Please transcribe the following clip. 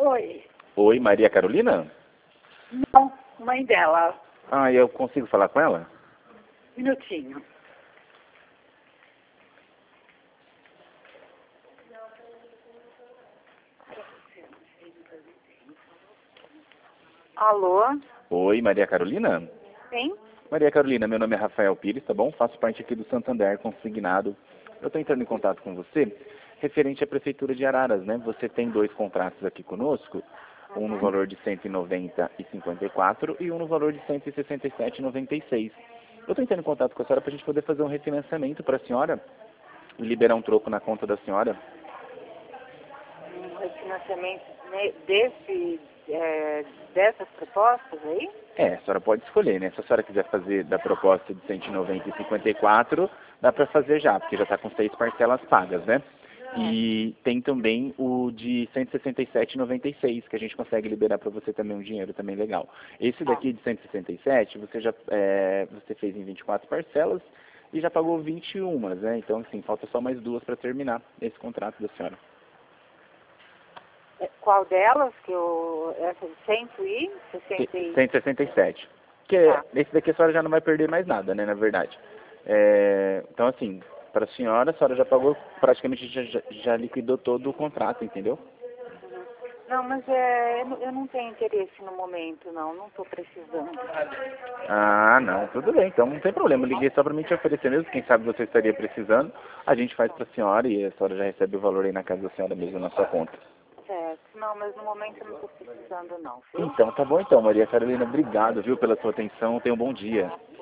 Oi. Oi, Maria Carolina? Não, mãe dela. Ah, eu consigo falar com ela? Minutinho. Alô? Oi, Maria Carolina? Sim? Maria Carolina, meu nome é Rafael Pires, tá bom? Faço parte aqui do Santander Consignado. Eu estou entrando em contato com você referente à Prefeitura de Araras, né? Você tem 2 contratos aqui conosco, um no valor de 190,54 e um no valor de 167,96. Eu estou entrando em contato com a senhora para a gente poder fazer um refinanciamento para a senhora e liberar um troco na conta da senhora. Um refinanciamento dessas propostas aí? A senhora pode escolher, né? Se a senhora quiser fazer da proposta de 190,54, dá para fazer já, porque já está com 6 parcelas pagas, né? E tem também o de 167,96, que a gente consegue liberar para você também um dinheiro também legal. Esse daqui de 167, você fez em 24 parcelas e já pagou 21, né? Então, assim, falta só mais 2 para terminar esse contrato da senhora. Qual delas? Essa de 167. Porque esse daqui a senhora já não vai perder mais nada, né, na verdade. Então, assim, para a senhora já pagou, praticamente já liquidou todo o contrato, entendeu? Não, mas eu não tenho interesse no momento, não estou precisando. Ah, não, tudo bem, então não tem problema. Eu liguei só para me te oferecer mesmo, quem sabe você estaria precisando. A gente faz para a senhora e a senhora já recebe o valor aí na casa da senhora mesmo, na sua conta. Certo. Não, mas no momento eu não estou precisando, não. Viu? Então, tá bom então, Maria Carolina. Obrigado, viu, pela sua atenção. Tenha um bom dia.